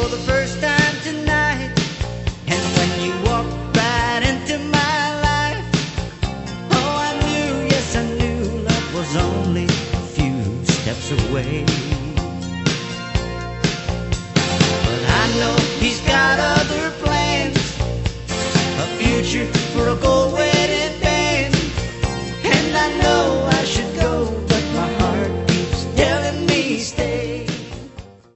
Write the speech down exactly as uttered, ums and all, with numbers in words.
for the first time tonight. And when you walked right into my life, oh, I knew, yes, I knew love was only a few steps away.